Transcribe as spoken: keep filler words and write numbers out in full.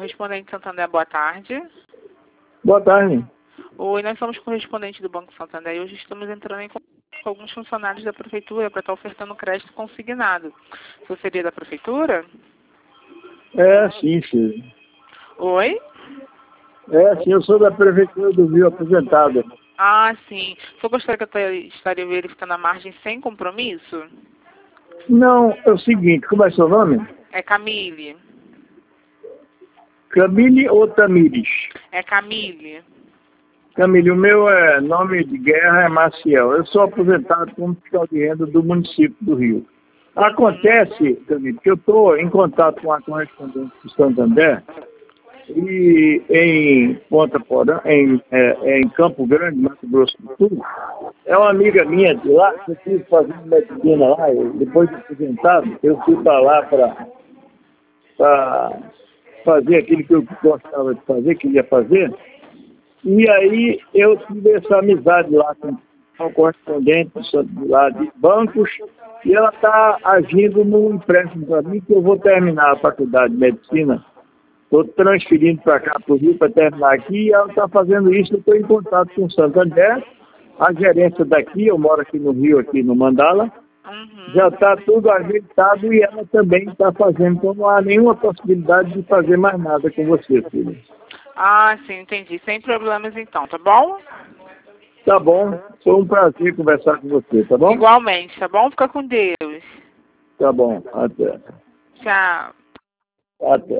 Correspondente Santander, boa tarde. Boa tarde. Oi, nós somos correspondente do Banco Santander e hoje estamos entrando em contato com alguns funcionários da Prefeitura para estar ofertando crédito consignado. Você seria da Prefeitura? É, sim, filho. Oi? É, sim, eu sou da Prefeitura do Rio, aposentado. Ah, sim. Você gostaria que eu te- estaria verificando a margem sem compromisso? Não, é o seguinte, como é seu nome? É Camille. Camille ou Tamires? É Camille. Camille, o meu é, nome de guerra é Maciel. Eu sou aposentado como fiscal de renda do município do Rio. Acontece, Camille, que eu estou em contato com a correspondente do Santander e em Ponta Porã, em, é, em Campo Grande, Mato Grosso do Sul, é uma amiga minha de lá, que eu fui fazendo medicina lá, e depois de aposentado, eu fui para lá para fazer aquilo que eu gostava de fazer, queria fazer. E aí eu tive essa amizade lá com um correspondente lá de bancos, e ela está agindo num empréstimo para mim, que eu vou terminar a faculdade de medicina. Estou transferindo para cá, para o Rio, para terminar aqui, e ela está fazendo isso. Eu estou em contato com o Santander, a gerência daqui, eu moro aqui no Rio, aqui no Mandala, Uhum. já está tudo ajeitado e ela também está fazendo. Então não há nenhuma possibilidade de fazer mais nada com você, filho. Ah, sim, entendi. Sem problemas então, tá bom? Tá bom, foi um prazer conversar com você, tá bom? Igualmente, tá bom? Fica com Deus. Tá bom, até. Tchau. Até.